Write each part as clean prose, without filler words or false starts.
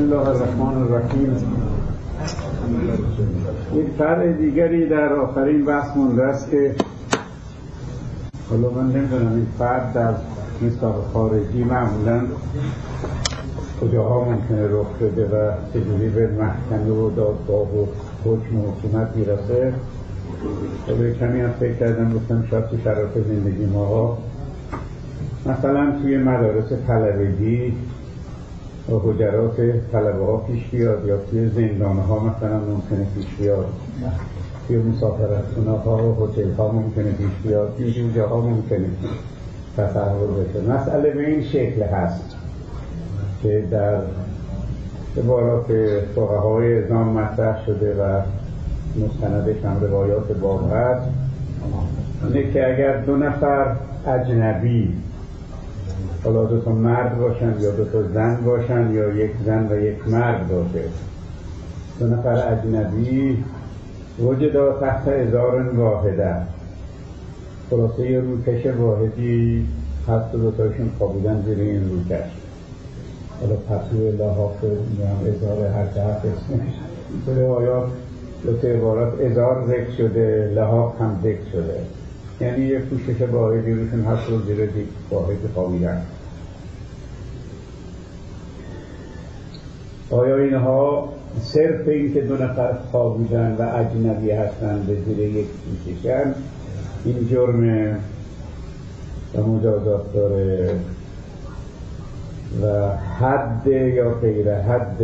الله الرحمن الرحیم. یک فرع دیگری در آخرین بحث مونده است که حالا من نمیدونم این فرد در مصداق خارجی معمولا کجاها ممکنه رخ بده و چجوری به محکمه و دادگاه و حکم و حکومت میرسه. حالا کمی هم فکر کردم گفتم شاید تو شرایط زندگی ماها مثلا توی مدارس طلبگی و حجرات طلبه ها پیش بیاد یا توی زندان ها مثلا ممکنه پیش بیاد، توی مسافرتخانه ها و هتل ها ممکنه پیش بیاد، توی جاها ممکنه تصور بشه. مسئله به این شکل هست که در عبارات فقهای اعظام مطرح شده و مستندش هم روایات باب هست، اینه که اگر دو نفر اجنبی، حالا دو تا مرد باشن یا دو تا زن باشن یا یک زن و یک مرد باشه، دو نفر اجنبی وجدا تحت ازار واحده، خلاصه یه روکش واحدی هست و دو تاشون خوابیدن زیر این روکش، حالا پسو لحاف ازار هر جهت اسمش به روایات دو تا عبارات ازار ذکر شده، لحاف هم ذکر شده، یعنی یه پوشش واحدی روشون هست و زیر یک واحد خوابیدن. آیا اینها صرف این که دو نفر خوابیدن و اجنبی هستن به زیر یک پوششن این جرم و مجازات داره و حد یا غیر حد؟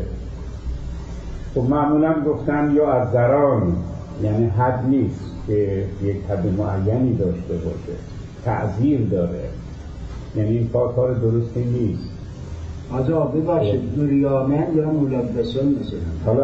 خب معمولا گفتن یا از ذران، یعنی حد نیست که یک حد معینی داشته باشه، تعزیر داره، یعنی این کار درستی نیست. عذاب ببخشید دوریامن یا ملبسان مثلا. حالا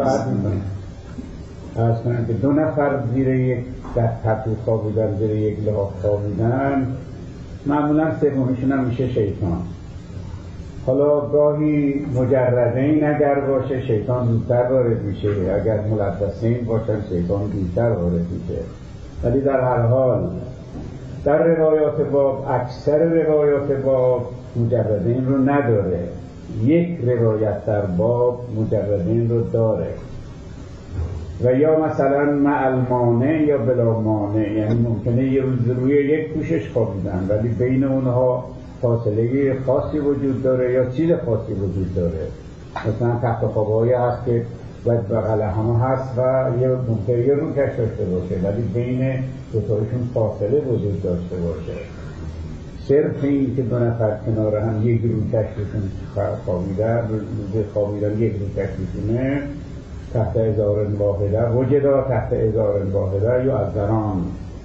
عرض کنم که دو نفر زیر یک در پتو خوابیدن، زیر یک لحاف خوابیدن، معمولا سومیشون هم میشه شیطان. حالا گاهی مجردین اگر باشه شیطان زودتر وارد میشه، اگر ملبسین باشن شیطان دیرتر وارد میشه. ولی در هر حال در روایات باب، اکثر روایات باب مجردین رو نداره، یک روایت در باب مجردین رو داره و یا مثلا مع المانع یا بلا مانع، یعنی ممکنه یه روز روی یک پوشش خوابیدن ولی بین اونها فاصله خاصی وجود داره یا چیز خاصی وجود داره، مثلا تخت خوابهایی هست که بغل هم هست و ممکنه یه روکش داشته باشه ولی بین دوتایشون فاصله وجود داشته باشه. صرف این که دو نفر کنار هم یک روکش بشون خوابیدن یک روکش بشونه تحت ازار واحده، وجدا تحت ازار واحده یا از ذران.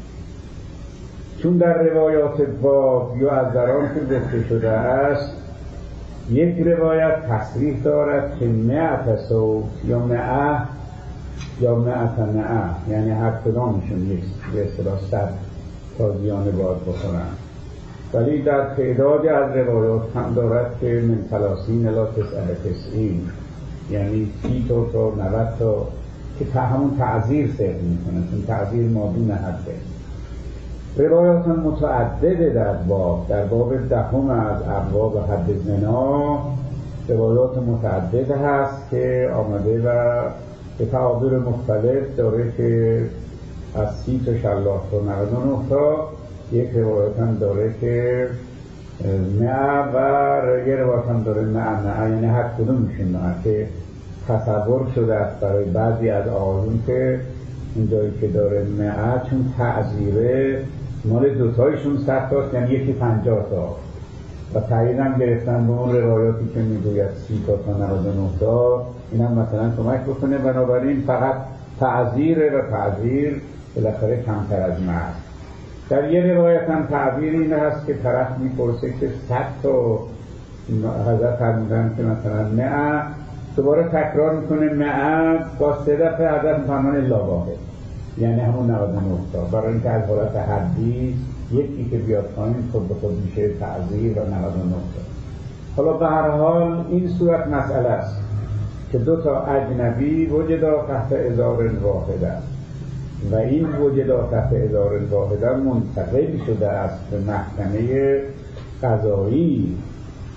چون در روایات باب یا از ذران که گفته شده است، یک روایت تصریح دارد که مئت صوت یا مئه یا مئت مئه، یعنی هر کدامشون یک به اصطلاح 100 تازیانه باید بخورن، ولی در تعدادی از روایات هم دارد که من 30 الی 99، یعنی 30 تا 90 تا که همون تعزیر صرف میکنه، چون تعزیر مادون حده. روایات متعدده در باب 10 از ابواب حد زنا روایات متعدده هست که آمده و به تعابیر مختلف داره که از 30 تا شلاق تا 99 تا، یک روایت هم داره که 100 و یه روایت هم داره 100، یعنی هر کدومشون که تصور شده است برای بعضی از آقایون که اینجایی که داره 100 چون تعزیره مال دوتایشون 100 تاست، یعنی یکی 50 تا و تعیین هم گرفتن به اون روایاتی که میگوید 30 تا 99 تا، این هم مثلا کمک بکنه. بنابراین فقط تعزیره و تعزیر بالاخره کمتر از مرد. در یه روایت هم تعبیر این هست که طرف میپرسه که 100 تا حضرت فرمودن که مثلا 100، دوباره تکرار میکنه 100 با 3 دفعه حضرت میفرمان الا واحد، یعنی همون 99 تا، برای اینکه از حالت حدی یکی که بیاد پایین خود به خود میشه تعزیر و 99 تا. حالا به هر حال این صورت مسئله است که دو تا اجنبی وجدا تحت ازار واحد است و این وجدا تحت ازار واحد منتقل شده است به محکمه قضایی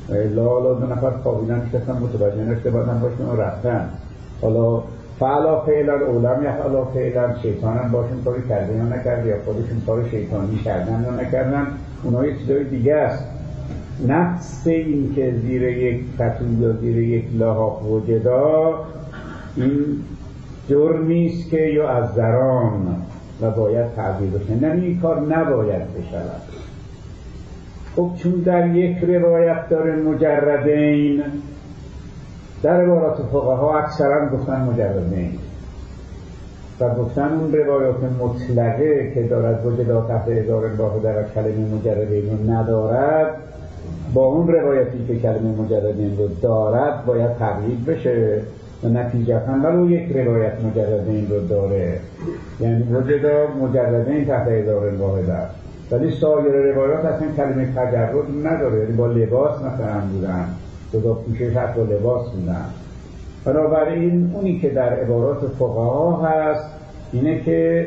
لا دو نفر خوابیدن نشستن متوجه نشده بازم باشون و رفتن. حالا فعلا فعلا اولم یفعلا فعلا شیطان هم باشون کاری کرده یا نکرده یا خودشون کار شیطانی کردن یا نکردن، اونها یه چیزای دیگه است. نفس این که زیر یک پتو یا زیر یک لحاف وجدا، این جرمیست که یا از ذران و باید تعبیر بشه، نه این کار نباید بشود. خب چون در یک روایت داره مجردین، در روایات فقها اکثرا گفتن مجردین و گفتن اون روایات مطلقه که دارد وجدا تحت ازار واحده و کلمه مجردین رو ندارد با اون روایتی که کلمه مجردین رو دارد باید تقیید بشه و نتیجتا ولو یک روایت مجردین رو داره، یعنی وجدا مجردین تحت ازار واحده، ولی سایر روایات اصلا کلمه تجرد نداره، یعنی با لباس مثلا بودن، جدا پوشش حتی با لباس بودن. بنابراین اونی که در عبارات فقها هست اینه که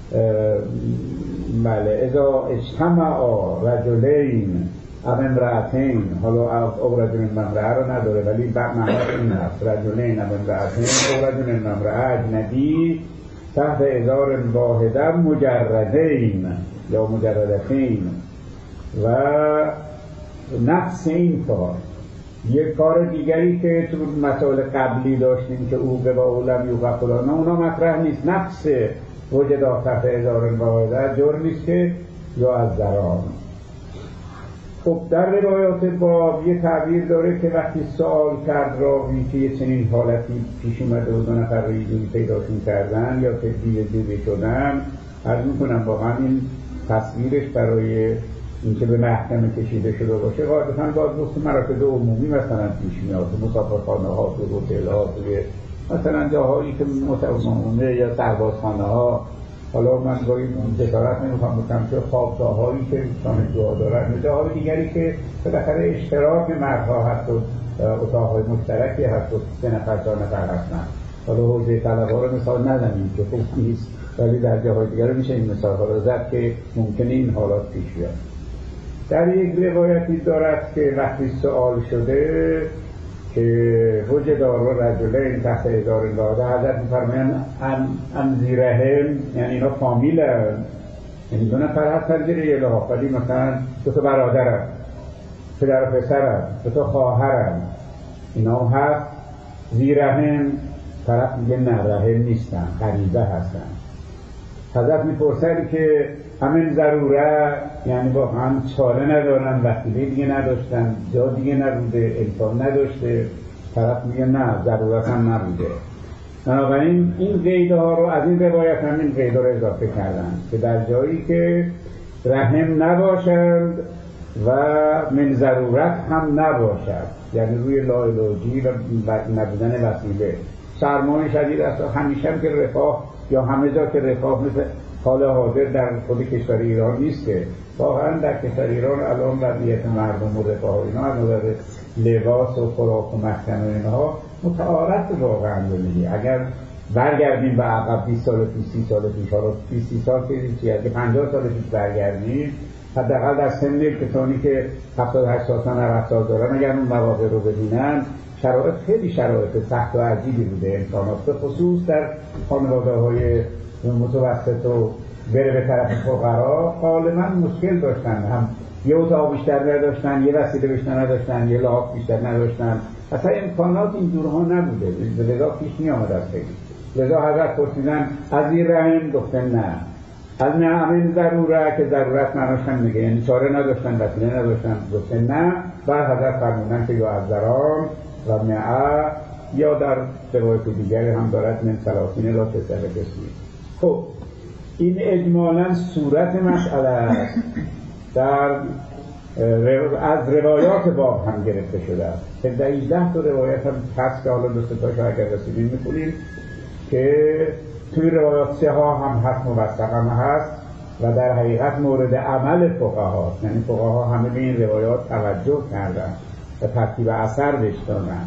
بله اذا اجتمع رجلین او امرأتین، حالا او رجل امرأه رو نداره ولی معنی این هست، رجلین او امرأتین او رجل امرأه اجنبی تحت ازار واحده مجردین یا مجردتین. و نفس این کار یک کار دیگری که تو مسائل قبلی داشتیم که او به با اولم یوقع فلانا، اونا مطرح نیست. نفس وجدا تحت ازار واحده جرمیست که یا از ذران. خب در روایات باب یه تعبیر داره که وقتی سوال کرد راوی که یه چنین حالتی پیش اومده و دو نفر رو یه پیداشون کردن یا که دیده شدن، عرض میکنم واقعا این تصویرش برای اینکه به محکمه کشیده شده باشه قاعدتاً باید وسط مراکز عمومی مثلا پیش میاد، مسافرخانه ها، تو هتل ها، مثلا جاهایی که متعمومه یا سربازخانه ها. حالا من گاهی جسارت نمیخوام بکنم که خوابگاه‌هایی که دوستان دعا دارن، جاهای دیگری که بالاخره اشتراک مردها هست و اتاقهای مشترکی هست و 3 نفر 4 نفر هستن. حالا حوزه طلب‌ها رو مثال نزنیم که خوب نیست، ولی در جاهای دیگر میشه این مثال‌ها رو زد که ممکنه این حالات پیش بیاد. در یک روایتی دارد که وقتی سوال شده که وجد رجلین تحت ازار واحده، حضرت می‌فرمایند ام زیرهم، یعنی اینا فامیلن، یعنی 2 نفر هستن زیر یه لحاف، ولی مثلا 2 تا برادرن، پدر و پسرن، 2 تا خواهرن، اینا هست. زیرهم طرف میگه نه رحم نیستن، قریبه هستن. حضرت میپرسن که همین ضروره، یعنی واقعا چاره ندارن، وسیله دیگه نداشتن، جا دیگه نبوده، امکان نداشته. طرف میگه نه ضرورت هم نبوده. بنابراین این قیدها رو از این روایت همین قیدها رو اضافه کردن که در جایی که رحم نباشند و من ضرورت هم نباشد، یعنی روی لاعلاجی و نبودن وسیله. سرمایه شدید است همیشه هم که رفاه یا همه جا که رفاه مثل حال حاضر در خود کشور ایران نیست که واقعا در کشور ایران الان وضعیت مردم و رفاه و اینا از نظر لباس و خوراک و مسکن و اینها متعارف واقعا زندگی. اگر برگردیم به عقب 20 سال پیش 30 سال پیش، حالا 20 سال پیش اگه 50 سال پیش برگردیم، حداقل در سن کسانی که 70 80 سال 90 سال دارن اگر اون مواقع رو ببینن، شرایط خیلی شرایط سخت و عجیبی بوده. امکانات به خصوص در خانواده‌های متوسط و بره به طرف فقرا غالبا مشکل داشتن، هم یه اتاق بیشتر نداشتن، یه وسیله بیشتر نداشتن، یه لحاف بیشتر نداشتن، اصلا امکانات اینجورها نبوده، لذا پیش می آمد از خیلی. لذا حضرت پرسیدن از این رحم، گفتن نه. از همین ضروره که ضرورت نداشتن میگه، یعنی چاره نداشتن، وسیله نداشتن، گفتن نه. بعد حضرت فرمودن که یا از ذرام و معه، یا در روایت دیگری هم دارد من ثلاثین لا تسع قسمی. خب این اجمالاً صورت مسئله است، از روایات باب هم گرفته شده است. 18 تا روایت هم هست که حالا دوستاشو اگر رسیدیم می‌کنیم که توی روایات 3 ها هم هست، موثق هم هست و در حقیقت مورد عمل فقهاست، یعنی فقها همه به این روایات توجه کردن و ترتیب اثر بهش دادن.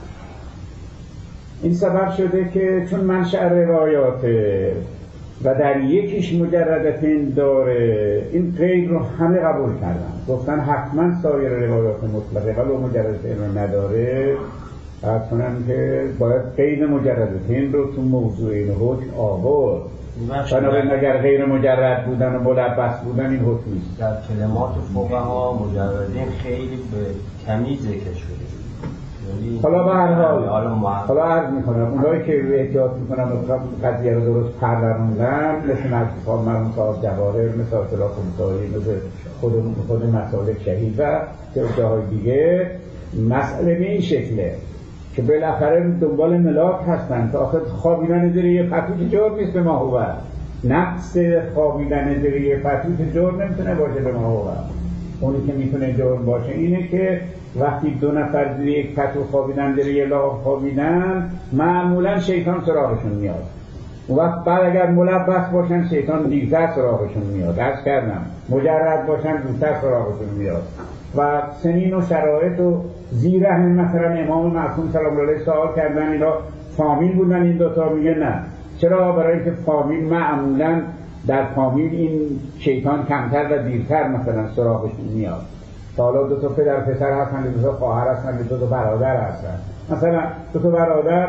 این سبب شده که چون منشأ روایاته و در یکیش مجردتین داره، این قید رو همه قبول کردن. گفتن حتما سایر روایات مطلقه ولو مجردتین رو نداره، عرض کنم که باید قید مجردتین رو تو موضوع این حکم آورد. بنابراین اگر غیر مجرد بودن و ملبس بودن این حکم نیست. در کلمات فقها مجردین خیلی به کمی ذکر شده. حالا به هر حال عرض میکنم اونایی که احتیاط میکنم قضیه رو درست پروروندن مثل مرحوم صاحب جواهر، مثل اطلاع خمسایی، مثل خود مسالک شهید و جاهای دیگه، مسئله به این شکله که بالاخره دنبال ملاک هستن که آخر خوابیدن زیر یه پتو جرم نیست به ما هو. نقص خوابیدن زیر یه پتو جرم نمیتونه باشه به ما هو. اونی که میتونه جرم باشه اینه که وقتی دو نفر زیر یک پتو خوابیدن، زیر یه لاغ خوابیدن، معمولا شیطان سراغشون میاد. اون وقت بعد اگر ملبس باشن شیطان دیرتر سراغشون میاد. عرض کردم مجرد باشن زودتر سراغشون میاد. و سنین و شرایط و زیره هم مثلا امام معصوم سلام الله علیه سوال کردن اینا فامیل بودن این دوتا، میگه نه. چرا؟ برای اینکه فامیل معمولا در فامیل این شیطان کمتر و دیرتر مثلا سراغشون میاد. حالا دو تا پدر پسر هستن، دو تا خواهر هستن، دو تا برادر هستن. مثلا دو تا برادر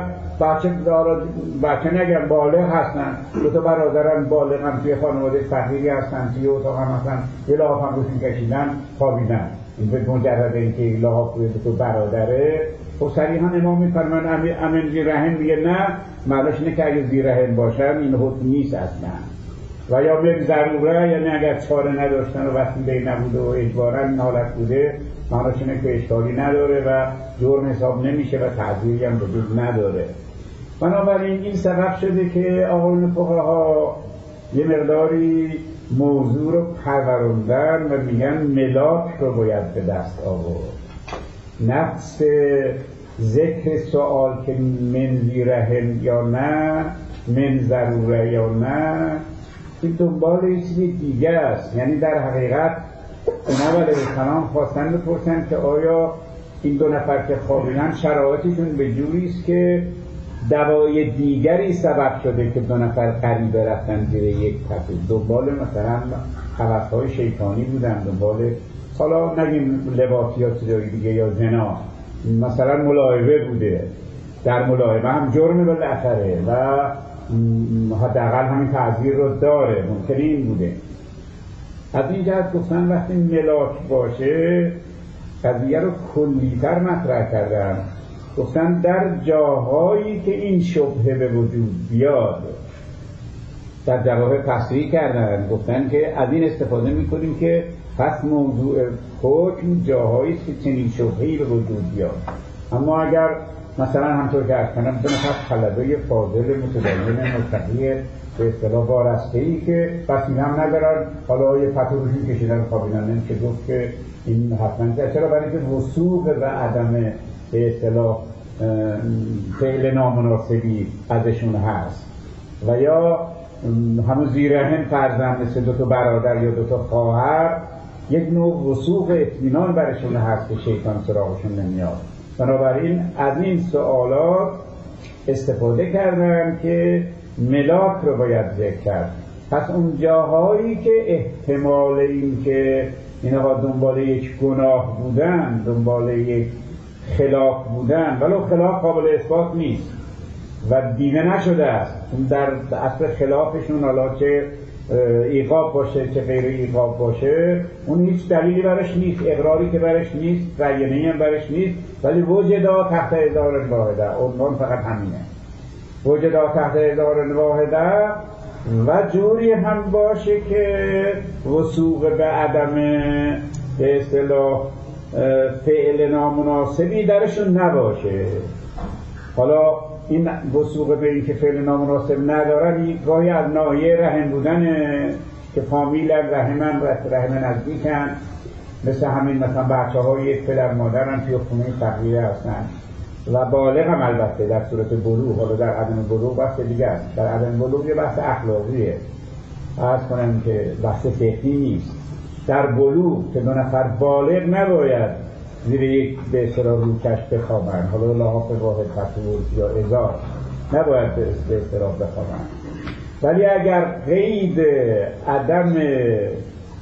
بچه نگم بالغ هستن، دو تا برادرن بالغ هم توی خانواده فقیری هستن، توی اتاق هم مثلا یه لحاف هم روشون کشیدن خوابیدن. این به مجرد اینکه یه لحاف روی دو تا برادره، خب صریحا امام میفرمان امن زیر رحم، میگه نه معناش اینه که اگه زیر رحم باشن این حکم نیست اصلا. و یا به ضروره، یعنی اگر چاره نداشتن و وسیله نبوده و اجباراً این حالت بوده، معناش اینه که اشکالی نداره و جرم حساب نمیشه و تعذیری هم وجود نداره. بنابراین این سبب شده که آقایون فقها یه مقداری موضوع رو پروروندن و میگن ملاک رو باید به دست آورد. نفس ذکر سوال که من زیرهن یا نه، من ضروره یا نه، این دنبال یه چیز دیگه است. یعنی در حقیقت اونا علیه السلام خواستن بپرسن که آیا این دو نفر که خوابیدن شرایطشون به جوری است که دوای دیگری سبب شده که دو نفر غریبه رفتن زیر یک پتو، دنبال مثلا هوس‌های شیطانی بودن، دنبال حالا نگیم لواطی یا چیزای دیگه یا زنا، مثلا ملاعبه بوده، در ملاعبه هم جرم بالاخره و حداقل همین تعذیر رو داره، ممکنه این بوده. از این جهت گفتن وقتی ملاک باشه قضیه رو کلی‌تر مطرح کردن. گفتن در جاهایی که این شبهه به وجود بیاد، در جواهر تصریح کردن، گفتن که از این استفاده میکنیم که پس موضوع حکم جاهایی که چنین شبهه‌ای به وجود بیاد. اما اگر مثلا همطور که ارز کنم دو نفر طلبه فاضل متدین متقی به اصطلاح وارسته‌ای که وسیله هم ندارن، حالا یه پتو روشون کشیدن خوابیدن، نمیشه گفت که این حتما. چرا؟ برای اینکه وثوق و عدم به اصطلاح فعل نامناسبی ازشون هست. و یا همون زیرهن فرزند مثل دو تا برادر یا دو تا خواهر، یک نوع وثوق اطمینان برشون هست که شیطان سراغشون نمیاد. بنابراین از این سوالات استفاده کردن که ملاک رو باید ذکر کرد. پس اون جاهایی که احتمال این که اینها دنبال یک گناه بودن، دنبال یک خلاف بودن، ولو خلاف قابل اثبات نیست و دیده نشده است، در اصل خلافشون حالا چه ایقاب باشه چه غیر ایقاب باشه، اون هیچ دلیلی برش نیست، اقراری که برش نیست، بیانیه‌ای هم برش نیست، ولی وجدا تحت ادار واحده، عنوان فقط همینه، وجدا تحت ادار واحده. و جوری هم باشه که وثوق به عدم به اصطلاح فعل نامناسبی درشون نباشه. حالا این وثوق به این که فعل نامناسب ندارن گاهی از ناحیه رحم بودنه که فامیل رحمن و رحم نزدیکن، مثل همین مثلا بچه های یک پدر مادرن توی خونه فقیره هستن و بالغ هم البته در صورت بلوغ. حالا در عدم بلوغ بحث دیگه است، در عدم بلوغ یه بحث اخلاقیه، عرض کنم که بحث فقهی نیست. در بلوغ که دو نفر بالغ نباید زیر یک به اصطلاح روکش بخوابن، حالا لحاف واحد پتو یا ازار نباید به اصطلاح بخوابن. ولی اگر قید عدم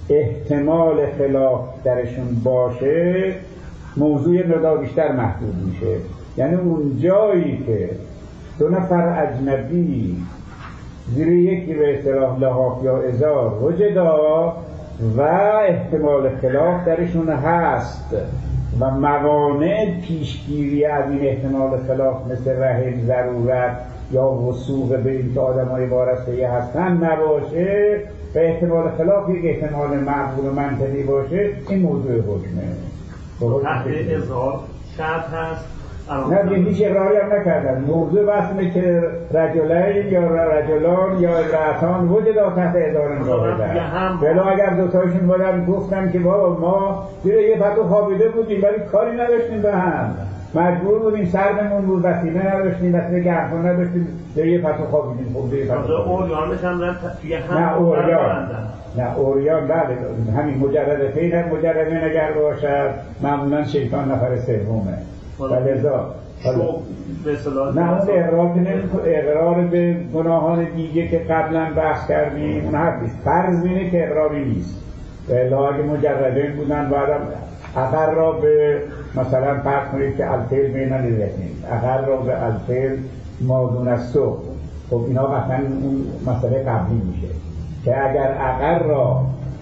احتمال خلاف درشون باشه موضوع مقدار بیشتر محدود میشه. یعنی اون جایی که دو نفر اجنبی زیر یکی به اصطلاح لحاف یا ازار وجدا و احتمال خلاف درشون هست و موانع پیشگیری از این احتمال خلاف مثل رحم، ضرورت یا وثوق به این که آدمای وارثه هستن نباشه و احتمال خلاف یک احتمال معقول و منطقی باشه، این موضوع حکمه. تحت اظهار شرط هست. نه هیچ اقراری هم نکردن. موضوع بحث اینه که رجلین یا رجلان یا امرأتان وجدا تحت اظهار واحده. ولی اگر دوتایشون بودن گفتن که بابا ما زیر یه پتو خوابیده بودیم ولی کاری نداشتیم به هم، مجبور بودیم، سرمون بود، وسیله نداشتیم، وسیله گرم‌کن نداشتیم، زیر یه پتو خوابیدیم. خب زیر پتو اوریانش هم توی هم نه اوریان، نه اوریان بله همین مجردتین اگر باشد معمولا شیطان نفر سومه. ولذا نه اون اقرار به گناهان دیگه که قبلا بحث کردیم اون حرف نیست. فرض اینه که اقراری نیست. اگه مجردین بودن بعدم اقر را به مثلا فرض کنید که الفعل بین الاثنین، اقر را به الفعل ما دون السوء، خب اینا مثلا اون مسئله قبلی میشه که اگر اقر را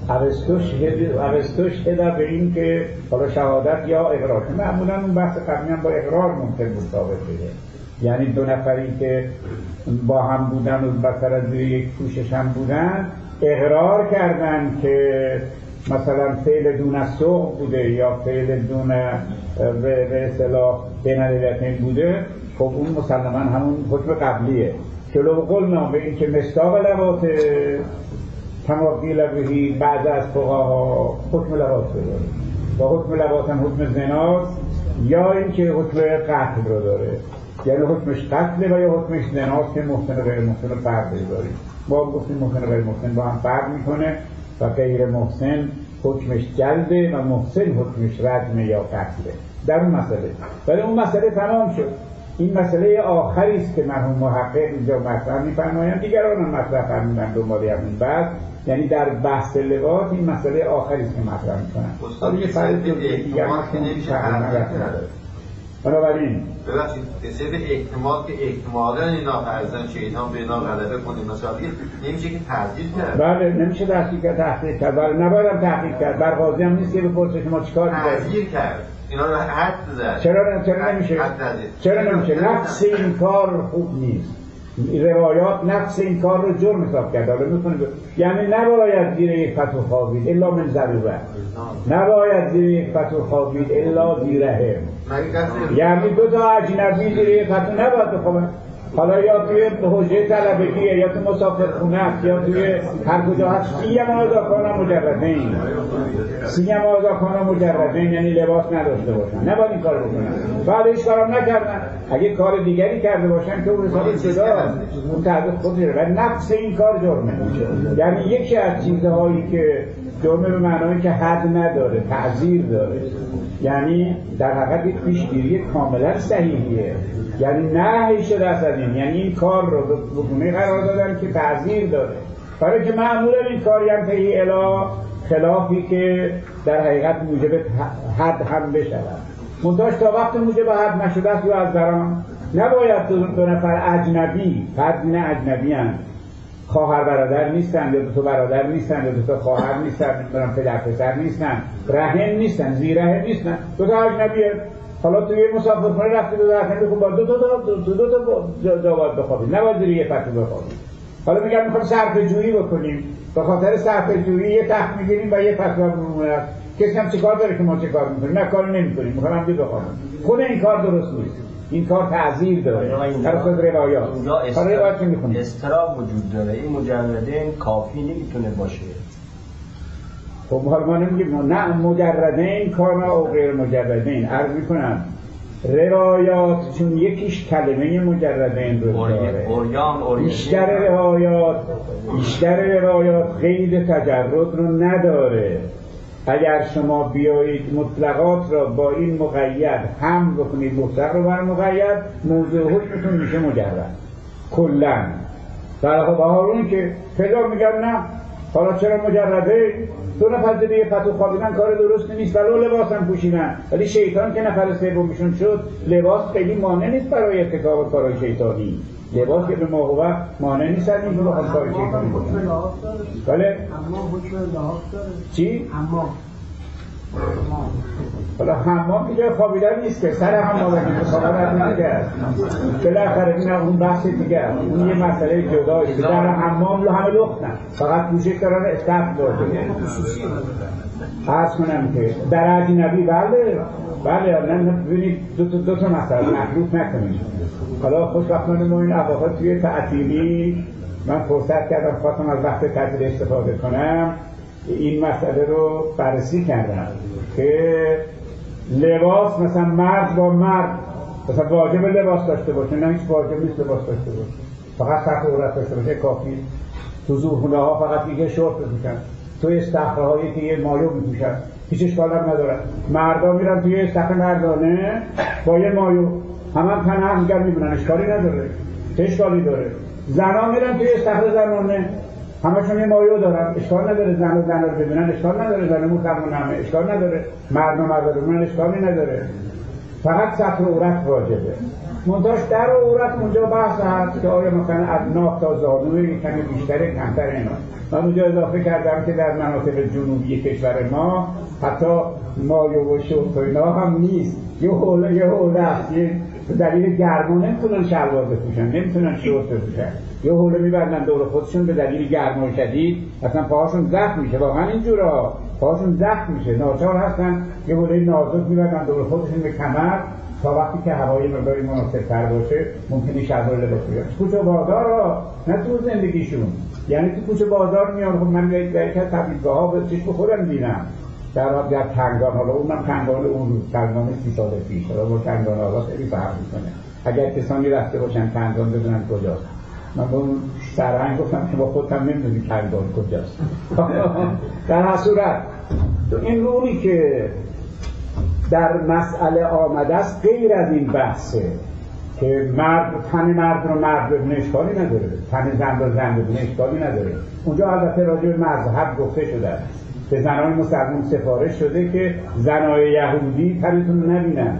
اوستشهد به این که حالا شهادت یا اقرار، معمولا اون بحث قبلی هم با اقرار ممکن بود ثابت بشه. یعنی دو نفری که با هم بودن و بسر از یک پوشش هم بودن اقرار کردن که مثلا فعل دون السوء بوده یا فعل دون به اصطلاح بین الاثنین بوده، خب اون مسلما همون حکم قبلیه که لو قلنا به این که مصداق لواط کما قیل بهی بعض از فقها حکم لواط رو داره و حکم لواط هم حکم زناست یا اینکه حکم قتل رو داره، یعنی حکمش قتله و یا حکمش زناست که محسن و غیر محسن رو فرق داریم. ما گفتیم محسن و غیر محسن با هم فرق میکنه و غیر محسن حکمش جلده و محسن حکمش رجمه یا قتله در اون مسئله. ولی اون مسئله تمام شد. این مسئله آخری است که مرحوم محقق اینجا مطرح می‌فرمایند، دیگران هم مطرح فرمودند دنبال همین بحث، یعنی در بحث لواط این مسئله آخری است که مطرح می‌کنند. استاد یه فرض احتمال که نمیشه بنابراین ببخشید بسیار به احتمال که احتمالاً اینا فرضاً شیطان به اینا غلبه کنه مثلا نمیشه که تحقیق کرد. بله نمیشه تحقیق کرد. بله نباید تحقیق کرد. بر قاضی هم نیست که بپرسه شما چیکار می‌کنید. تحقیق کرد. اینا رو حد زد. چرا نمیشه؟ چرا نمیشه؟ نفس این کار خوب نیست. روایات نفس این کار رو جرم حساب کرده. حالا می‌خونه یعنی نباید زیر یک فتو خوابید الا من ضرورت. نباید زیر یک فتو خوابید الا زیرهم. یعنی دو تا اجنبی زیر یک فتو نباید بخوابن. حالا یا توی حجره طلبگیه یا تو مسافرخونه است یا توی هر کجا هست. سیم آزاکانه مجردین، سیم آزاکانه مجردین یعنی لباس نداشته باشن، نباید این کار بکنن. بعد هیچ کارم نکردن. اگه کار دیگری کرده باشن که اون حسابی جداست، اون تعداد خود داره و نفس این کار جرمه. یعنی یکی از چیزهایی که جرمه به معنایی که حد نداره، تعزیر داره، یعنی در حقیقت یک پیشگیری کاملا صحیحیه. یعنی نهی شده از این، یعنی این کار رو به گونه قرار دادن که تعزیر داره، برای که معمولا این کاری هم تهی الی خلافی که در حقیقت موجب حد هم بشود. منتاش تا وقت موجب حد نشده است یا از دران نباید دو نفر اجنبی، فرد نه اجنبی هم خواهر برادر نیستن یا دو تا برادر نیستن یا دو تا خواهر نیستن، پدر پسر نیستن، رحم نیستن، زیرحم نیستن، دو تا اجنبیه. حالا توی مسافرخونه رفتی دو تا بخون با دو تا جواب بخوابید، نباید زیر یه پتو بخوابید. حالا میگم میخوام صرفه جویی بکنیم، به خاطر صرفه جویی یه تخت میگیریم و یه پتو بمونه. کسی هم چه کار داره که ما چه کار میکنیم؟ نه کار نمیکنیم، میخوام هم بخوابم. خونه این کار درست نیست. این کار تعزیر داره. در خود روایات. حالا روایت میخونیم. استراب وجود داره. این مجردین کافی نمیتونه باشه. خب حالا ما نمیگیم نه مجردین کار او غیر مجردین. عرض میکنم روایات چون یکیش کلمه مجردین رو داره. بیشتر روایات قید تجرد رو نداره. اگر شما بیایید مطلقات را با این مقید هم بکنید، مطلق رو بر مقید، موضوع حکمتون میشه مجرد کلن. در حال اون که فعلا میگن نه حالا چرا مجرده؟ دو نفر دیگه یه پتو خوابیدن کار درست نیست، ولو لباس هم پوشیدن، ولی شیطان که نفر سومشون شد، لباس خیلی مانع نیست برای ارتکاب کارهای شیطانی. لباس که به ما هو مانع نیست از اینکه بخواد کار شیطانی بکنن. بله؟ حمام حکم لحاف داره. چی؟ حمام. حالا حمام که جای خوابیدن نیست که سر حمام که خوابیدن دیگه است. بالاخره این اون بحث دیگه است. اون یه مسئله جداست. در حمام همه لختن. فقط پوشش دارن استخر باشه. عرض کنم که در اجنبی بله نه ببینید دو تا مسئله مخلوط نکنید. حالا خوشبختانه ما این اواخر توی تعطیلی من فرصت کردم خواستم از وقت تعطیل استفاده کنم این مسئله رو بررسی کردم که لباس مثلا مرد با مرد مثلا واجب لباس داشته باشه، نه هیچ واجب نیست لباس داشته باشه، فقط سطح عورت داشته باشه کافی. تو زورخونه ها فقط دیگه شورت بپوشن، توی استخرهایی که یه مایو میپوشن هیچ اشکال هم نداره. مردا میرن توی استخر مردانه با یه مایو هم تنه دیگر میبینن، اشکالی نداره. چه اشکالی داره؟ زنا میرن توی استخر زنانه همشون یه مایو دارن، اشکال نداره. زن رو ببینن اشکال نداره، زن مسلمان همه اشکال نداره، مرد رو ببینن اشکالی نداره. فقط سطر عورت واجبه. منتاش در عورت اونجا بحث هست که آیا مثلا از ناف تا زانوی کمی بیشتره کمتر اینا. من اونجا اضافه کردم که در مناطق جنوبی کشور ما حتی مایو و شورت و اینا هم نیست، یه حوله است. به دلیل گرما نمیتونن شلوار بپوشن، نمیتونن شورت بپوشن، یه حوله میبندن دور خودشون به دلیل گرما شدید اصلا پاهاشون زخم میشه. واقعا اینجورا پاهاشون زخم میشه، ناچار هستن یه حوله نازک میبندن دور خودشون به کمر تا وقتی که هوای مقداری مناسب‌تر باشه ممکنه شلوار لباس بیارن. کوچه و بازار را نه تو زندگیشون، یعنی تو کوچه بازار میان. خب من یک از تبلیغ‌ها به چشم خودم دیدم در تنگان، حالا اونم تنگان اون روز، تنگان 30 سال پیش، حالا با تنگان حالا خیلی فرق میکنه. اگر کسانی رفته باشن تنگان بدونن کجاست. من با اون سرهنگ گفتم که با خودم نمیدونی تنگان کجاست. در هر صورت این رولی که در مسئله آمده است غیر از این بحثه که تن مرد رو مرد ببینه اشکالی نداره، تن زن رو زن ببینه اشکالی نداره. اونجا البته راجع به مذهب گفته شده است، به زنان مسلمان سفارش شده که زنای یهودی تنتون رو نبینن،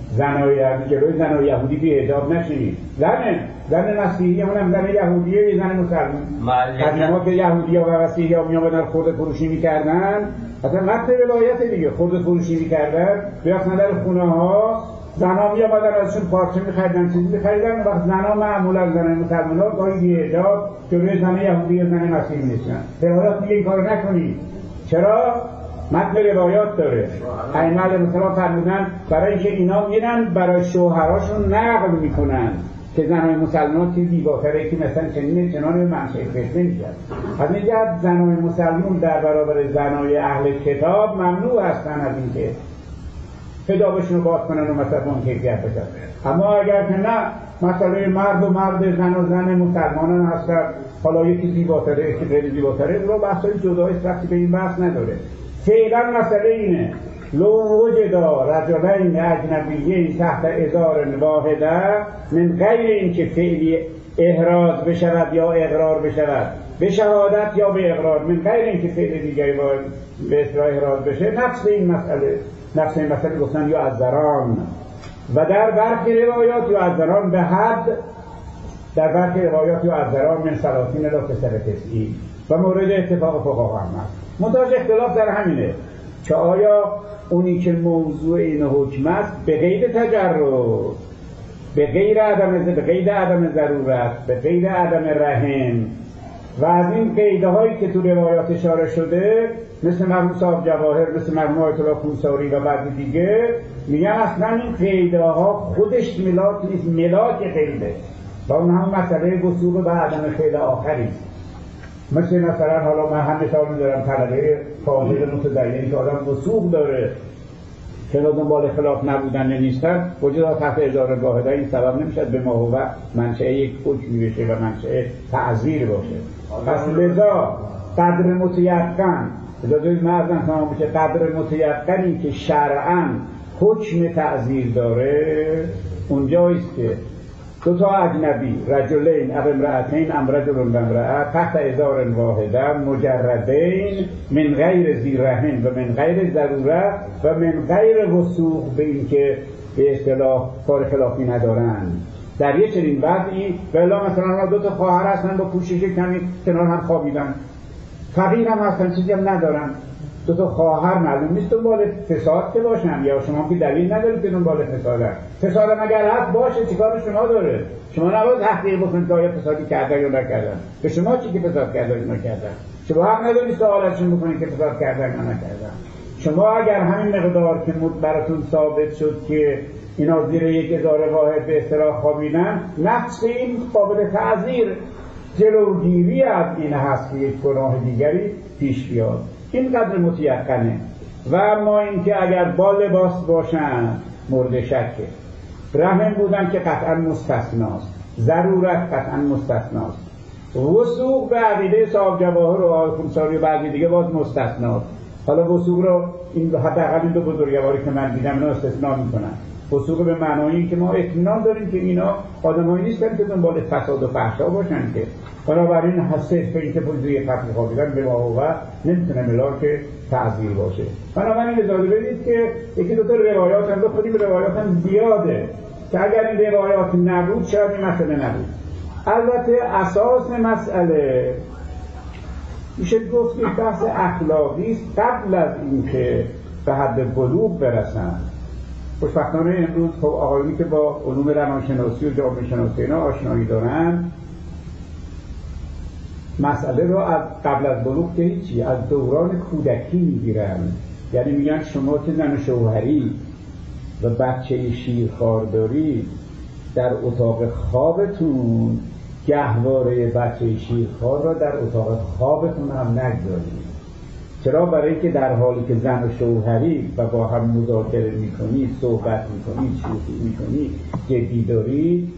جلوی زنای یهودی بی حجاب نشینید. زن مسیحی هم زن یهودیه، یه زن مسلمان. قدیما که یهودی ها و مسیحی ها میامدن خورده فروشی میکردن، اصلا وقت ولایت دیگه خورده فروشی میکردن، بیافتن در خونه ها زنها میامدن ازشون پارچه میخریدن، چیزی میخریدن. وقت زنها معمولا زن مسلمان ها گاهی بی حجاب جلوی زن یهودی یا زن مسیحی میشن. روایات میگه این کارو نکنید. چرا؟ متن روایات داره. ائمه علیهم السلام فرمودن برای اینکه اینا میرن برای شوهراشون نقل میکنن که زنای مسلمان که زیباتره، که مثلا چنان منشأ فتنه میشن. از این جهت زنای مسلمان در برابر زنای اهل کتاب ممنوع هستن از اینکه حجابشون رو باز کنن و مثلا اون کیفیت بشن. اما اگر که نه، مسئله مرد و مرد، زن و زن مسلمانان هستن، حالا یکی زیباتره یکی غیر زیباتره، رو بحثای جدایی رفتی به این بحث نداره. فعلا مسئله اینه لو وجد رجلین اجنبیین تحت ازار واحده من غیر اینکه فعلی احراز بشود یا اقرار بشود، به شهادت یا به اقرار، من غیر اینکه فعل دیگری به اصطلاح احراز بشه، نفس این مسئله گفتن یا عذران. و در برخی روایات یا عذران به حد، در برخی روایات یا عذران من 30 الی 90 و مورد اتفاق فقها هم هست. منتهاش اختلاف در همینه که آیا اونی که موضوع این حکم است به قید تجرد، به قید عدم ضرورت، به قید عدم رحم و از این قیده هایی که تو روایات اشاره شده مثل مرحوم صاحب جواهر، مثل مرحوم آیت الله کوثاری و بعضی دیگه، میگن اصلا این قیده ها خودش ملاک نیست، ملاک قیده و اون هم مسئله وثوق به عدم فعل آخری. مثلا حالا من هم مثال می‌ذارم طلبه فاضل متدینی که آدم وثوق داره که دنبال خلاف نبودن نیستن، وجود تحت ازار واحده این سبب نمیشد به ما هو منشأ یک حکمی بشه و منشأ تعزیر باشه. پس لذا قدر متیقن، اجازه مردن تمام بشه، قدر متیقنی که شرعاً حکم تعزیر داره اونجاییست که دو تا اجنبی، رجلین او امرأتین ام رجل و امرأه تحت ازار واحده مجردین من غیر ذی رحم و من غیر ضروره و من غیر وثوق، به این که به اصطلاح کار خلافی ندارند. در یه چنین وضعی بلا مثلا دو تا خواهر هستن با پوشش کمی کنار هم خوابیدن، فقیر هم هستن، چیزی هم ندارن، دو تا خواهر معلوم نیست دنبال فساد که باشن، یا شما که دلیل ندارید که دنبال فسادن. فساد اگر هست باشه، چیکار شما داره؟ شما نباید تحقیق بکنید که آیا فسادی کردن یا نکردن. به شما چی که فساد کردن یا نکردن؟ شما حق ندارید سوالشون بکنید که فساد کردن یا نکردن. شما اگر همین مقدار که براتون ثابت شد که اینا زیر 1000 واحد به اصطلاح خوابیدن، نفس این قابل تعذیر، جلوگیری از این هست که یک گناه دیگری پیش بیاد. این قدر متیقنه. و اما اینکه اگر با لباس باشن مورد شکه، رحم بودن که قطعا مستثناست، ضرورت قطعا مستثناست، وثوق به عقیده صاحب جواهر و آقای خونساری و بعضی دیگه باز مستثناست. حالا وثوق رو این حداقل این دو بزرگواری که من دیدم اینا استثناء میکنن. وثوق به معنای که ما اطمینان داریم که اینا آدمایی نیستن که دنبال فساد و فحشا باشن، که بنابراین حسیت به اینکه بوزوی قتل خوابیدن به واقع نمیتونه ملاک تعذیر باشه. بنابراین اجازه بدید که یکی دو تا روایات هم خودی به روایات هم زیاده که اگر این روایات نبود شاید این مسئله نبود. البته اساس مسئله میشه گفت یک بحث اخلاقی است قبل از اینکه به حد بلوغ برسن. خوشبختانه امروز خب آقایونی که با علوم روانشناسی و جامعه شناسی اینا آشنایی دارن، مسئله رو از قبل از بلوغ که هیچی، از دوران کودکی میگیرن. یعنی میگن شما که زن شوهری و بچه شیرخوار داری، در اتاق خوابتون گهواره بچه شیرخوار را در اتاق خوابتون هم نگذارید. چرا؟ برای اینکه در حالی که زن و شوهری و با هم مذاکره میکنید، صحبت میکنید، شوخی میکنید، جدی دارید،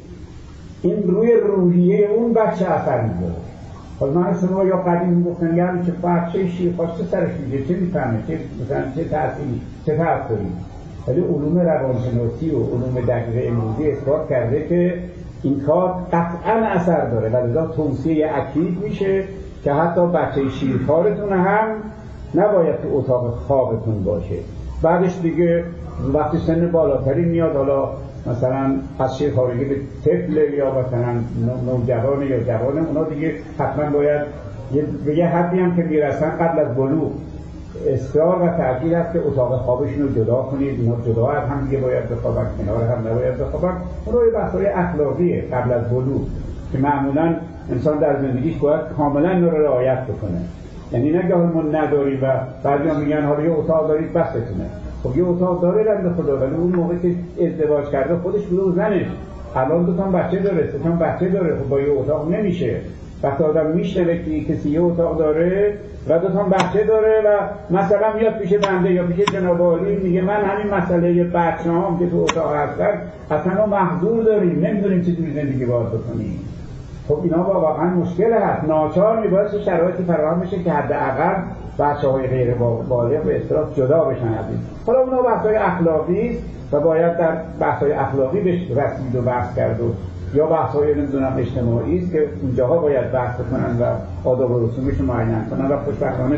این روی روحیه اون بچه اثر میذاره. حالا من شما یا قدیم گفتن یعنی که بچه شیرخوار چه سرش میگه، چه میفهمه، چه تأثیری، چه تأثیری. ولی علوم روانشناسی و علوم دقیق امروزی اثبات کرده که این کار قطعا اثر داره و لذا توصیه اکید میشه که حتی بچه شیرخوارتون هم نباید تو اتاق خوابتون باشه. بعدش دیگه وقتی سن بالاتری میاد، حالا مثلا از شیرخوارگی به طفل یا مثلا نوجوان یا جوان، اونا دیگه حتما باید به یه حدی هم که میرسن قبل از بلوغ اصرار و تأکید هست که اتاق خوابشون رو جدا کنید، اینا جدا از هم دیگه باید بخوابن، کنار هم نباید بخوابن. اون یه بحث‌های اخلاقیه قبل از بلوغ که معمولا انسان در زندگیش باید کاملا اون رو رعایت بکنه. یعنی نگه ما نداریم و بعضیا میگن حالا یه اتاق دارید بستونه. خب یه اتاق داره بنده خدا، ولی اون موقع که ازدواج کرده خودش بوده و زنش، الان 2 تا بچه داره، 3 تا بچه داره، خب با یه اتاق نمیشه. وقتی آدم میشنوه که کسی یه اتاق داره و 2 تا بچه داره و مثلا میاد پیش بنده یا پیش جناب عالی میگه من همین مسئله بچه‌هام که تو اتاق هستن اصلا محظور داریم، نمیدونیم چطوری زندگی باید بکنیم. خب اینا واقعا مشکل هست. ناچار میباید شرایطی فراهم بشه که حداقل بچه‌های غیر بالغ به اصطلاح جدا بشن از این. حالا اونا بحث‌های اخلاقی است و باید در بحث‌های اخلاقی بهش رسید و بحث کرد، و یا بحث‌های نمیدونم اجتماعی است که اونجاها باید بحث کنن و آداب و رسومش معین کنن و خوشبختانه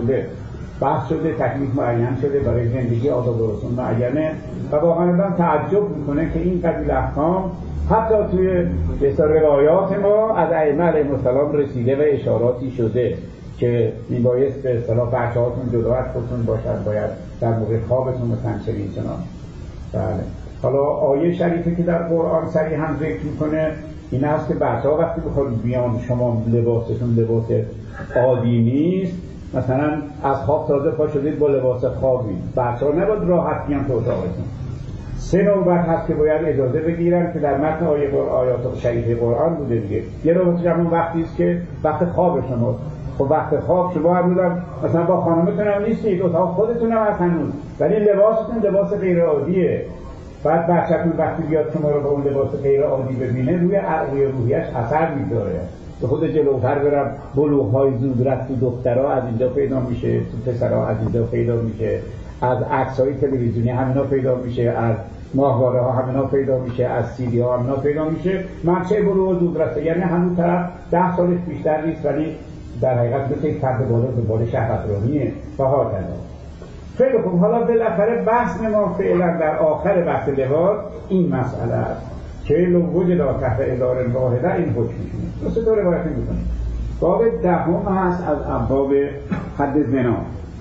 بحث شده تکلیف معین شده برای زندگی، آداب و رسوم معینه و واقعا آدم تعجب میکنه که این قبیل احکام حتی توی روایات ما از ائمه علیهم السلام رسیده و اشاراتی شده که میبایست به اصطلاح بچه‌هاتون جدا از خودتون باشد، باید در موقع خوابتون مثلا چنین چنان. بله. حالا آیه شریفه که در قرآن صریحاً ذکر میکنه این است که بچه‌ها وقتی بخواد بیان شما لباسشون لباس عادی نیست، مثلا از خواب تازه پا شدید با لباس خوابی، بچه‌ها نباید راحت بیان تو اتاقتون. 3 نوبت هست که باید اجازه بگیرن که در متن آیات شریف قرآن بوده دیگه. یه نوبت همون وقتی است که وقت خواب شما. خب وقت خواب شما هنوزم مثلا با خانمتون هم نیستید، اتاق خودتون هم هست هنوز، ولی لباستون لباس غیر عادیه. بعد بچه‌تون وقتی بیاد شما رو با اون لباس غیر عادی ببینه روی روحیش اثر میذاره. به خود جلوتر برم بلوغ‌های زودرس تو دخترها از اینجا پیدا میشه، تو پسرها از اینجا پیدا میشه، از عکس‌های تلویزیونی همینا پیدا میشه، از ماهواره ها همینا پیدا میشه، از سیدی ها همینا پیدا میشه، منچه بلوغ زود رسته، یعنی همون طرف 10 سالش بیشتر نیست، ولی در حقیقت مثل یک فرد بالا به بالا شهرترانیه و ها کذا. خیلی خوب، حالا بالاخره بحث ما فعلا در آخر بحث لواط این مسئله است که لو وجد تحت ازار واحده این حکمشونه. مثل تو روایت میکنیم باب 10 هست از ابواب حد زنا.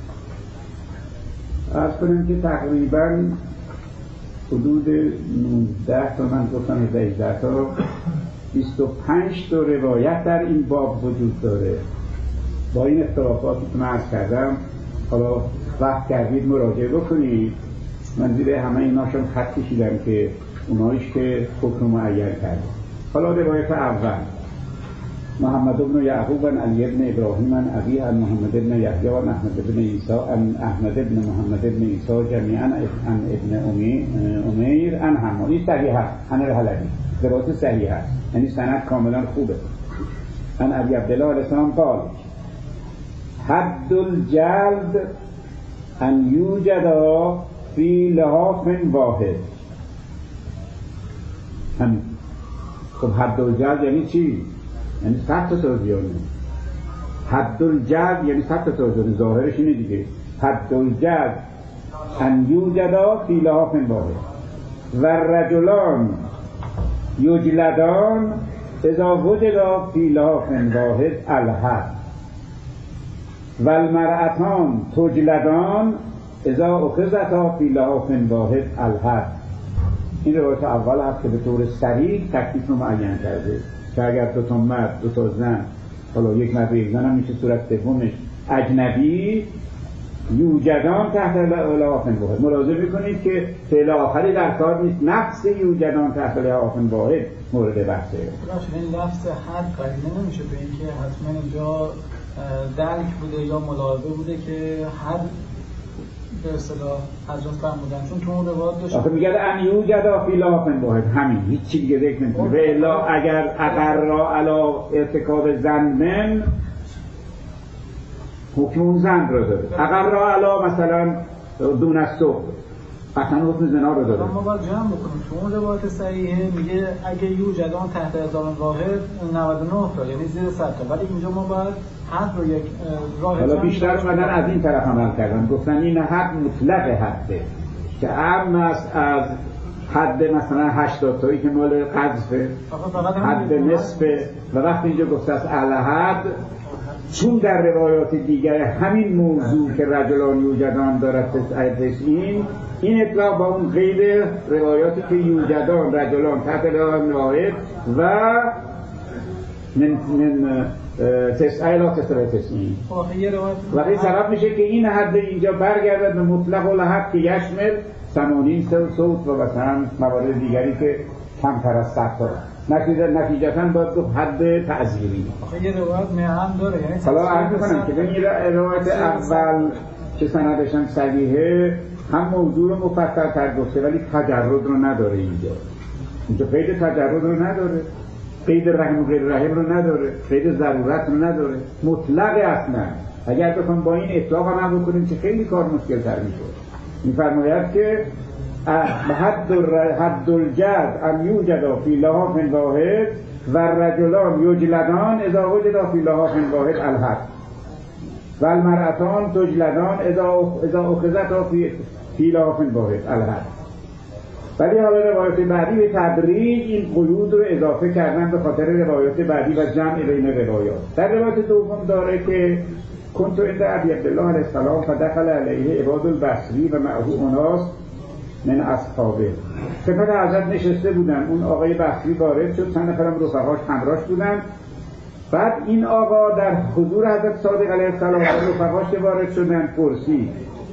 عرض کنیم که تقریبا حدود 19 تا، من گفتم 18 تا 25 تا روایت در این باب وجود داره. با این اختلافاتی که من عرض کردم، حالا وقت کردید مراجعه بکنید. من زیر همه ایناشون خط کشیدم که اونایش که حکم معین کرده. حالا روایت اول: محمد بن یعقوب عن علی بن ابراهیم عن ابی عن محمد بن یحیی عن احمد بن عیسی عن احمد بن محمد بن عیسی جمیعا عن ابن امیر عن حماد. این صحیح است، عن الحلبی، روایت صحیح است، یعنی سند کاملا خوبه. عن ابی عبدالله علیه السلام قال: حد الجلد ان یوجد فی لحاف واحد. همین. خب حد الجلد یعنی چی؟ یعنی 100 تا توزیانه. حد الجلد یعنی 100 تا توزیانه، ظاهرش اینه دیگه. حد الجلد ان یوجد فی لحاف واحد و رجلان یجلدان اذا وجد فی لحاف واحد الحد و المرأتان تجلدان اذا اخذتا فی لحاف واحد الحد. این روایت اول هست که به طور صریح تکلیف رو معین کرده که اگر دو تا مرد، دو تا زن، حالا یک مرد و یک زن هم میشه صورت سومش اجنبی، یوجدان تحت لحاف واحد. ملاحظه میکنید که فعل آخری در کار نیست، نفس یوجدان تحت لحاف واحد مورد بحثه. این لفظ حد قرینه نمیشه به اینکه حتما اینجا درک بوده یا ملاحظه بوده که حد به اصطلاح حضرت فرمودن، چون تو اون روایت داشت آخه میگه ان یوجد فی لحاف واحد، همین، هیچ چیز دیگه ذکر نمیکنه. و الا اگر اقر علی ارتکاب ذنب حکم اون زن رو داره، اقر علی مثلا دون الصبح اصلا حکم زنا رو داره. ما باید جمع بکنیم. تو اون روایت صحیحه میگه اگه یوجدان تحت ازار واحد 99 تا، یعنی زیر 100 تا، ولی اینجا ما باید حد رو یک راه. حالا بیشتر اومدن از این طرف عمل کردن، گفتن این حد مطلق حده که عام است از حد مثلا 80 تایی که مال قذفه، حد نصفه، و وقتی اینجا گفته است الحد، چون در روایات دیگر همین موضوع که رجلان یوجدان دارد این اطلاق با اون قید روایاتی که یوجدان رجلان تحت لحاف واحد و من تسعه لا تسعه تسعین. وقتی سبب میشه که این حد اینجا برگردد به مطلق الحد که یشمل 80 صوت و مثلا موارد دیگری که کمتر از 100 تا. نتیجتاً باید گفت حد تعزیری. یه روایت میهم داره، یعنی حالا عرض کنم که این روایت اول که سندش هم صحیحه، هم موضوع رو مفصل‌تر گفته ولی تجرد رو نداره. اینجا قید تجرد رو نداره، قید رحم و غیر رحم رو نداره، قید ضرورت رو نداره، مطلق اصلا. اگر بخوام با این اطلاق هم بکنیم که خیلی کار مشکل تر میشه. میفرماید که حد الجلد ان یوجد فی لحاف واحد و رجلان یجلدان اذا وجد فی لحاف واحد الحد و المرأتان تجلدان اذا اخذتا فی لحاف واحد الحد. ولی حالا روایات بعدی به تدریج این قیود رو اضافه کردن به خاطر روایات بعدی و جمع بین روایات. در روایت دوم داره که کنت عند ابی عبدالله علیه السلام فدخل علیه عباد البصری و معه اناس من اصحابه. خدمت حضرت نشسته بودن، اون آقای بصری وارد شد، چند نفرم رفقاش همراهش بودن. بعد این آقا در حضور حضرت صادق علیه السلام رفقاش وارد شدن، پرسید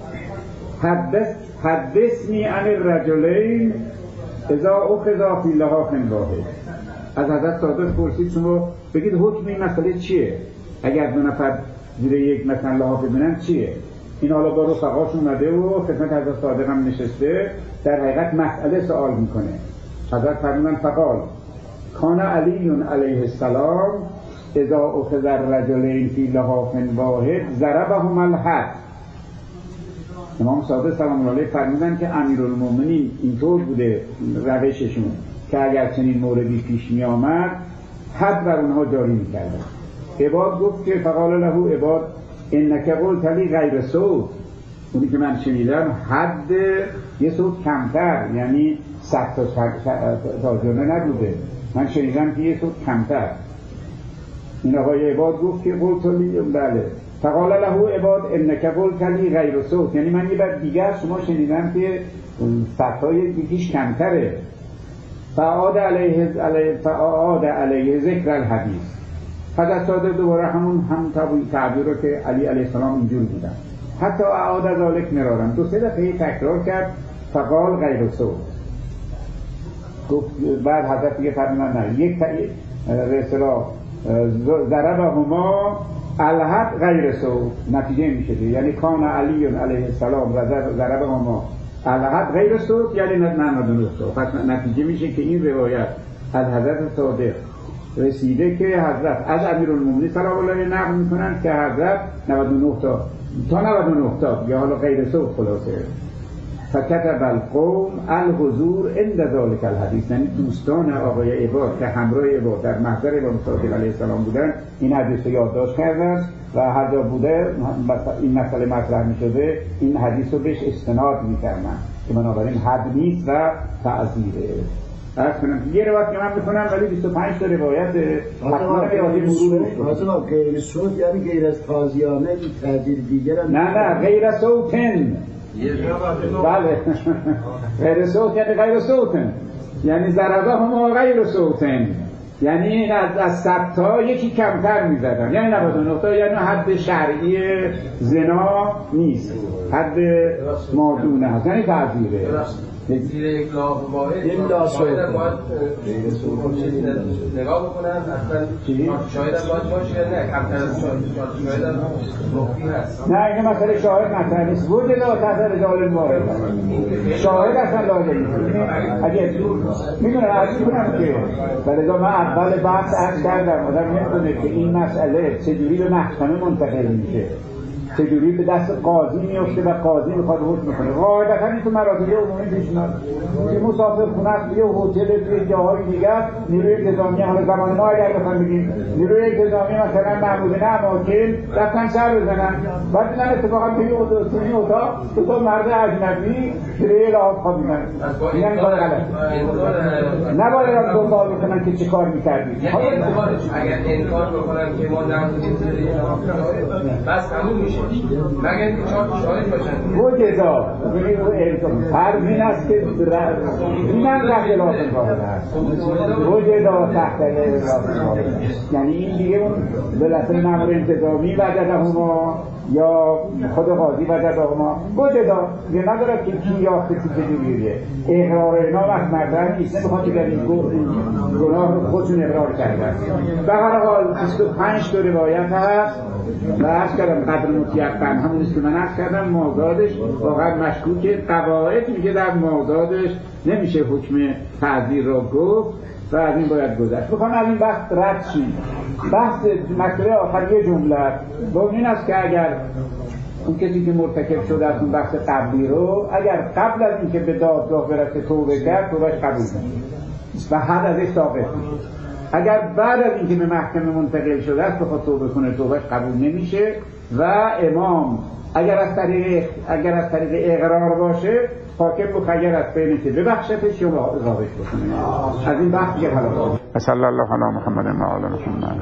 حدثنی عن الرجلین اذا اخذا فی لحاف واحد. از حضرت صادق پرسید شما بگید حکم این مسئله چیه؟ اگر دو نفر زیر یک مثلا لحاف ببینن چیه؟ این حالا با رفقاش اومده و خدمت حضرت صادق هم نشسته، در حقیقت مسئله سوال میکنه. حضرت فرمودن فقال کان علی علیه السلام اذا اخذ الرجلین فی لحاف واحد ضربهما الحد امام صادق سلام الله علیه فرمودن که امیرالمومنین اینطور بوده روششون که اگر چنین موردی پیش می آمد حد بر اونها جاری می کردن. عباد گفت که فقال له عباد انک قلت لی غیر صوت، اونی که من شنیدم حد یه صوت کمتر، یعنی 100 تا جمله نبوده، من شنیدم که یه صوت کمتر. این آقای عباد گفت که قلت لی بله فقال له عباد انک قلت لی غیر صوت، یعنی من یه بار دیگر شما شنیدم که صدهای یکیش کمتره. فعاد علیه ذکر الحدیث. حضرت صادق دوباره همون تعبیر رو که علی علیه السلام اینجور بودن، حتی اعاد ذالک مرارا، 2-3 دفعه تکرار کرد فقال غیر صوت. گفت بعد حضرت دیگه فرمودن نه، یک به اصطلاح ضربهما الحد غیر صوت، نتیجه میشه یعنی کان علی علیه السلام ضربهما الحد غیر صوت، یعنی 99 صوت. پس نتیجه میشه که این روایت از حضرت صادق رسیده که حضرت از امیرالمومنین سلام الله علیه نقل میکنن که حضرت 99 تا 99 تا یا حالا غیر صوت خلاصه. فکتب القوم الحضور عند ذلک الحدیث، یعنی دوستان آقای عباد که همراه عباد در محضر امام صادق علیه السلام بودن این حدیث رو یادداشت کردن و هر جا بوده این مسئله مطرح میشده این حدیث رو بهش استناد میکردن که بنابراین حد نیست و تعزیره. عرض کنم یه روایت که من میکنم ولی 25 تا روایت حتما به یادی مرور حاضر غیر صوت یعنی غیر از تازیانه تعبیر دیگر نه غیر صوتن. بله غیر صوت یعنی غیر صوتن، یعنی ضربه هم غیر صوتن، یعنی از 100 تا یکی کمتر میزدن، یعنی 99 تا، یعنی حد شرعی زنا نیست، حد مادونه هست، یعنی تعزیره. زیر یک لاغ واحد شاید باید نگاه بکنن اصلا شاید باید باشه نه کمتر از شاید مخفی هست. نه این مسئله شاهد مطرح نیست، وجود لا تحت رجال الموارد شاهد اصلا لازم نیست. اگه میدونم عرض کنم که ولذا من اول بحث عرض کردم آدم نمیدونه که این مسئله چجوری به محکمه منتقل میشه، چجوری به دست قاضی میفته و قاضی میخواد حکم کنه. قاعدتا این تو مراتب عمومی پیش میاد که مسافر خونه است، یه هتل توی جاهای دیگر نیروی انتظامی، حالا زمان ما اگر بخوام بگیم نیروی انتظامی مثلا معمولین اماکن رفتن سر بزنن، بعد دیدن اتفاقا توی اتاق دو تا مرد اجنبی تری لحاف خوابیدن، میگن کار غلط، نباید دنبال بکنن که چه کار میکردید. اگر انکار بکنن که ما نبودیم بس همون میشه مگر که 4 شاهد باشن و جزا فرض این است که این هم تحت لازم واحد هست و جزا تحت لازم واحد هست، یعنی این دیگه اون بالاخره مأمور انتظامی وجدهما یا خود قاضی وجدهما و جزا یه نداره که کی یافته که چجوریه. اقرار اینا وقت مردن نیست، نمیخواد که در این گناه خودشون اقرار کردن. به هر حال 25 تا روایت هست و عرض کردم قدر متیقن همونیست که من عرض کردم مازادش واقعا مشکوکه. قواعد میگه در مازادش نمیشه حکم تعزیر را گفت و از این باید گذشت. بخوام از این بحث رد شیم. بحث مسئله آخری جمله با این است که اگر اون کسی که مرتکب شده از اون بحث قبلی رو اگر قبل از اینکه به دادگاه برسه توبه کرد توبهش قبول نمیشه و حد ازش ساقط میشه. اگر بعد از اینکه به محکمه منتقل شده است بخواد توبه کنه توبهش قبول نمیشه و امام اگر از طریق اقرار باشه حاکم مخیر است بین که ببخشتش یا اضافهش بکنه. از این بحث دیگه حالا صلی الله علی محمد و آل محمد.